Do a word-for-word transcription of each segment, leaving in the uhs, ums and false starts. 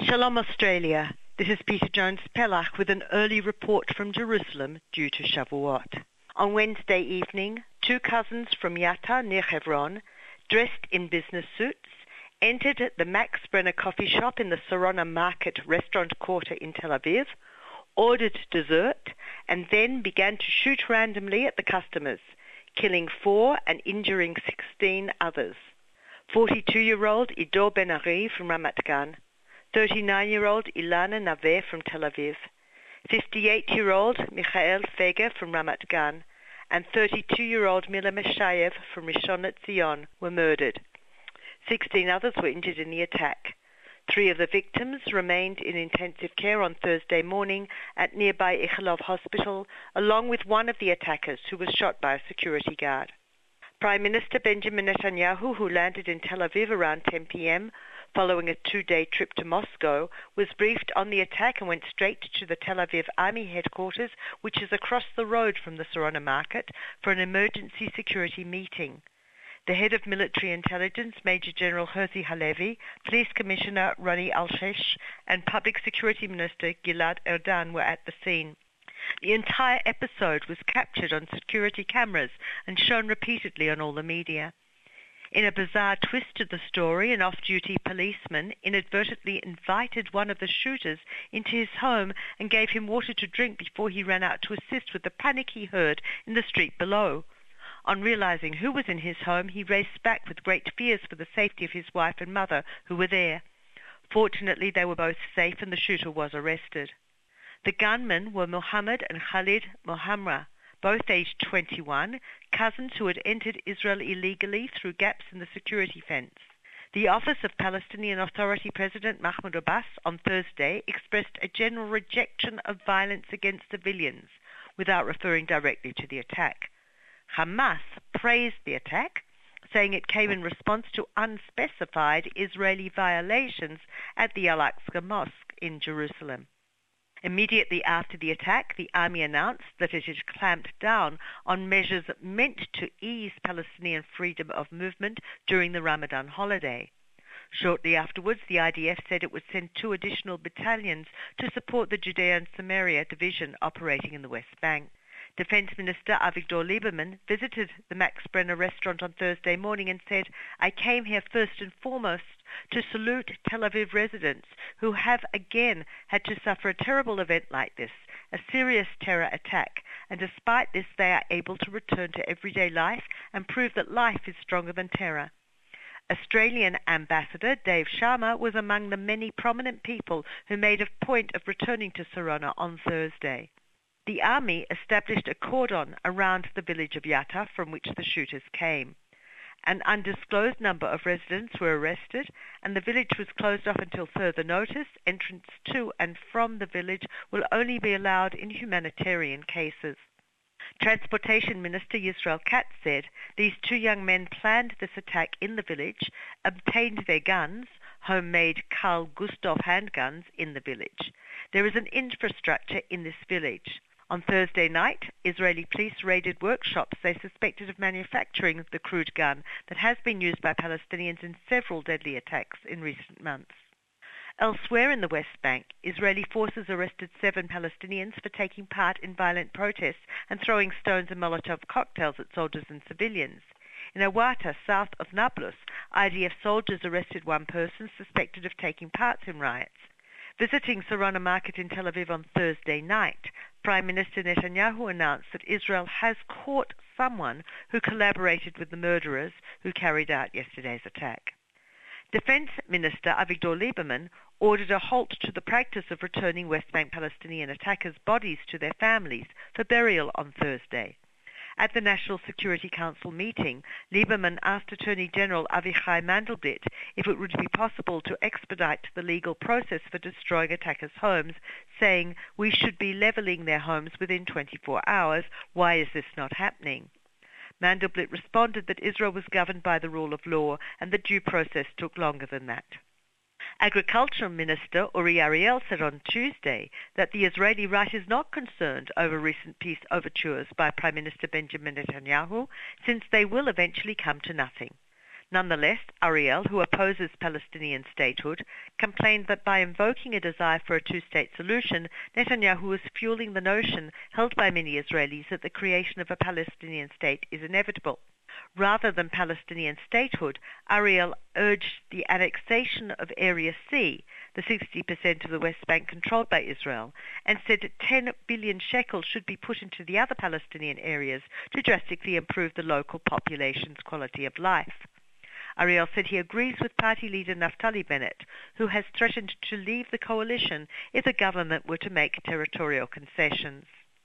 Shalom Australia, this is Peter Jones-Pellach with an early report from Jerusalem due to Shavuot. On Wednesday evening, two cousins from Yatta near Hebron, dressed in business suits, entered the Max Brenner coffee shop in the Sarona Market restaurant quarter in Tel Aviv, ordered dessert, and then began to shoot randomly at the customers, killing four and injuring sixteen others. forty-two-year-old Idor Ben-Ari from Ramat Gan, thirty-nine-year-old Ilana Naveh from Tel Aviv, fifty-eight-year-old Michael Feger from Ramat Gan, and thirty-two-year-old Mila Meshayev from Rishon LeZion were murdered. Sixteen others were injured in the attack. Three of the victims remained in intensive care on Thursday morning at nearby Ichelov Hospital, along with one of the attackers who was shot by a security guard. Prime Minister Benjamin Netanyahu, who landed in Tel Aviv around ten p.m., following a two-day trip to Moscow, was briefed on the attack and went straight to the Tel Aviv Army headquarters, which is across the road from the Sarona Market, for an emergency security meeting. The head of military intelligence, Major General Herzi Halevi, Police Commissioner Roni Alshesh, and Public Security Minister Gilad Erdan were at the scene. The entire episode was captured on security cameras and shown repeatedly on all the media. In a bizarre twist to the story, an off-duty policeman inadvertently invited one of the shooters into his home and gave him water to drink before he ran out to assist with the panic he heard in the street below. On realizing who was in his home, he raced back with great fears for the safety of his wife and mother, who were there. Fortunately, they were both safe and the shooter was arrested. The gunmen were Mohammed and Khalid Mohamra, both aged twenty-one, cousins who had entered Israel illegally through gaps in the security fence. The Office of Palestinian Authority President Mahmoud Abbas on Thursday expressed a general rejection of violence against civilians, without referring directly to the attack. Hamas praised the attack, saying it came in response to unspecified Israeli violations at the Al-Aqsa Mosque in Jerusalem. Immediately after the attack, the army announced that it had clamped down on measures meant to ease Palestinian freedom of movement during the Ramadan holiday. Shortly afterwards, the I D F said it would send two additional battalions to support the Judea and Samaria division operating in the West Bank. Defense Minister Avigdor Lieberman visited the Max Brenner restaurant on Thursday morning and said, "I came here first and foremost to salute Tel Aviv residents who have again had to suffer a terrible event like this, a serious terror attack, and despite this they are able to return to everyday life and prove that life is stronger than terror." Australian Ambassador Dave Sharma was among the many prominent people who made a point of returning to Sarona on Thursday. The army established a cordon around the village of Yatta from which the shooters came. An undisclosed number of residents were arrested, and the village was closed off until further notice. Entrance to and from the village will only be allowed in humanitarian cases. Transportation Minister Yisrael Katz said these two young men planned this attack in the village, obtained their guns, homemade Carl Gustav handguns, in the village. There is an infrastructure in this village. On Thursday night, Israeli police raided workshops they suspected of manufacturing the crude gun that has been used by Palestinians in several deadly attacks in recent months. Elsewhere in the West Bank, Israeli forces arrested seven Palestinians for taking part in violent protests and throwing stones and Molotov cocktails at soldiers and civilians. In Awata, south of Nablus, I D F soldiers arrested one person suspected of taking part in riots. Visiting Sarona Market in Tel Aviv on Thursday night, Prime Minister Netanyahu announced that Israel has caught someone who collaborated with the murderers who carried out yesterday's attack. Defense Minister Avigdor Lieberman ordered a halt to the practice of returning West Bank Palestinian attackers' bodies to their families for burial on Thursday. At the National Security Council meeting, Lieberman asked Attorney General Avichai Mandelblit if it would be possible to expedite the legal process for destroying attackers' homes, saying, "We should be levelling their homes within twenty-four hours. Why is this not happening?" Mandelblit responded that Israel was governed by the rule of law and the due process took longer than that. Agricultural Minister Uri Ariel said on Tuesday that the Israeli right is not concerned over recent peace overtures by Prime Minister Benjamin Netanyahu, since they will eventually come to nothing. Nonetheless, Ariel, who opposes Palestinian statehood, complained that by invoking a desire for a two-state solution, Netanyahu is fueling the notion held by many Israelis that the creation of a Palestinian state is inevitable. Rather than Palestinian statehood, Ariel urged the annexation of Area C, the sixty percent of the West Bank controlled by Israel, and said ten billion shekels should be put into the other Palestinian areas to drastically improve the local population's quality of life. Ariel said he agrees with party leader Naftali Bennett, who has threatened to leave the coalition if the government were to make territorial concessions.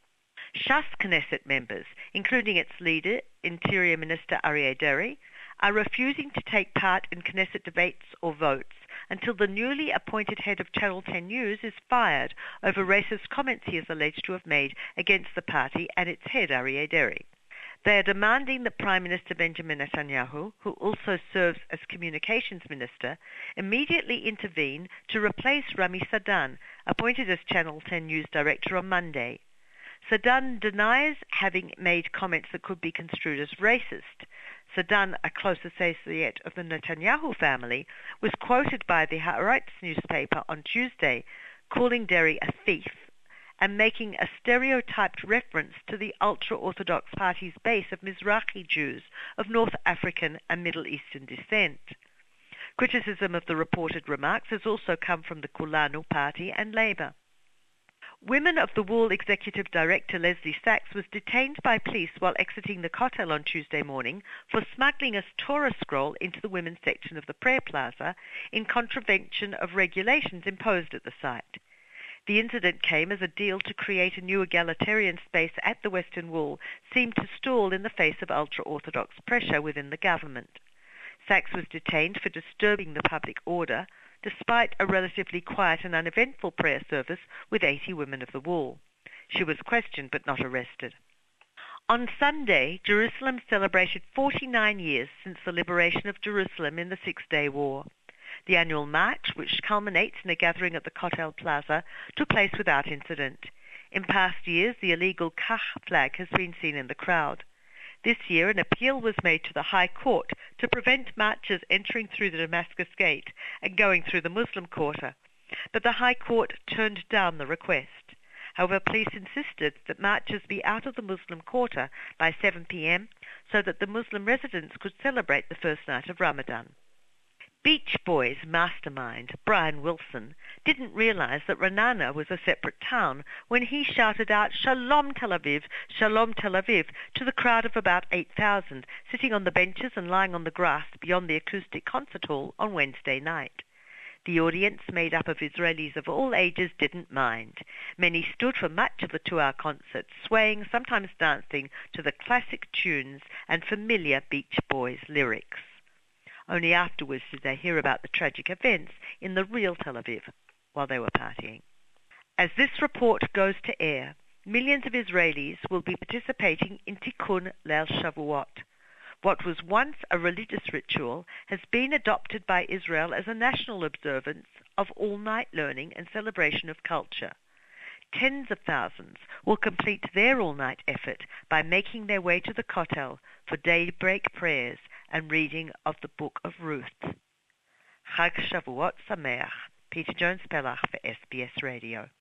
Shas Knesset members, including its leader, Interior Minister Aryeh Deri, are refusing to take part in Knesset debates or votes until the newly appointed head of Channel ten News is fired over racist comments he is alleged to have made against the party and its head, Aryeh Deri. They are demanding that Prime Minister Benjamin Netanyahu, who also serves as Communications Minister, immediately intervene to replace Rami Sadan, appointed as Channel ten News Director on Monday. Sadan denies having made comments that could be construed as racist. Sadan, a close associate of the Netanyahu family, was quoted by the Haaretz newspaper on Tuesday, calling Deri a thief and making a stereotyped reference to the ultra-Orthodox party's base of Mizrahi Jews of North African and Middle Eastern descent. Criticism of the reported remarks has also come from the Kulanu party and Labour. Women of the Wall Executive Director Leslie Sachs was detained by police while exiting the Kotel on Tuesday morning for smuggling a Torah scroll into the women's section of the prayer plaza in contravention of regulations imposed at the site. The incident came as a deal to create a new egalitarian space at the Western Wall seemed to stall in the face of ultra-Orthodox pressure within the government. Sachs was detained for disturbing the public order, despite a relatively quiet and uneventful prayer service with eighty women of the Wall. She was questioned but not arrested. On Sunday, Jerusalem celebrated forty-nine years since the liberation of Jerusalem in the Six-Day War. The annual march, which culminates in a gathering at the Kotel Plaza, took place without incident. In past years, the illegal Kach flag has been seen in the crowd. This year, an appeal was made to the High Court to prevent marchers entering through the Damascus Gate and going through the Muslim Quarter, but the High Court turned down the request. However, police insisted that marchers be out of the Muslim Quarter by seven p.m. so that the Muslim residents could celebrate the first night of Ramadan. Beach Boys mastermind Brian Wilson didn't realize that Ra'anana was a separate town when he shouted out "Shalom Tel Aviv, Shalom Tel Aviv" to the crowd of about eight thousand sitting on the benches and lying on the grass beyond the acoustic concert hall on Wednesday night. The audience, made up of Israelis of all ages, didn't mind. Many stood for much of the two-hour concert, swaying, sometimes dancing, to the classic tunes and familiar Beach Boys lyrics. Only afterwards did they hear about the tragic events in the real Tel Aviv while they were partying. As this report goes to air, millions of Israelis will be participating in Tikkun Leil Shavuot. What was once a religious ritual has been adopted by Israel as a national observance of all-night learning and celebration of culture. Tens of thousands will complete their all-night effort by making their way to the Kotel for daybreak prayers and reading of the Book of Ruth. Chag Shavuot Sameach. Peter Jones-Pellach for S B S Radio.